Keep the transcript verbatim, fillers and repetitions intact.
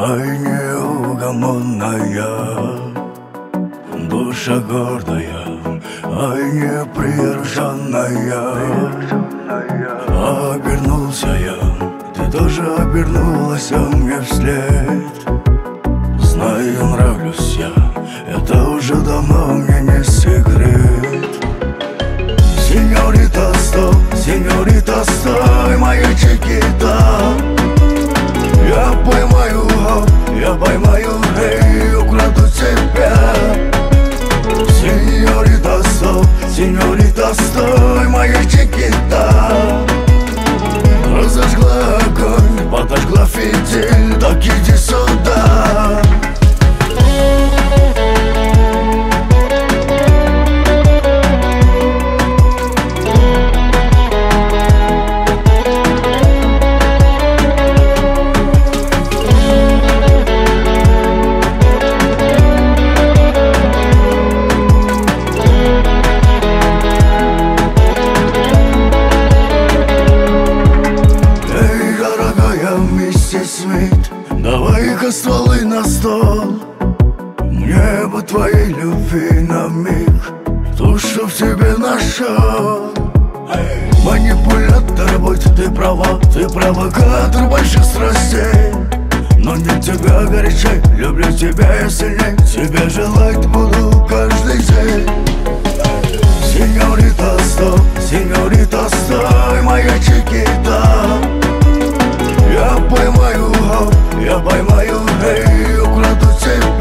Ай, неугомонная, душа гордая, ай, неприроженная. Обернулся я, ты тоже обернулась мне вслед. Знаю, нравлюсь я, это уже давно мне не секрет. Сеньорита, стой, сеньорита, стой, моя чикита. Я поймаю, я поймаю, эй, украду тебя. Сеньорита, стой, сеньорита, стой, моя чикита. Разожгла огонь, подожгла фитиль, так иди сюда. Давай-ка стволы на стол, мне бы твоей любви на миг, то, что в тебе нашел. Манипулятор будь, ты права, ты провокатор больших страстей. Но не тебя горячей, люблю тебя я сильней, тебя желать буду каждый день. Сеньорита, стой, сеньорита, стой, моя чикита. Я поймаю, я поймаю, эй, украду тебя.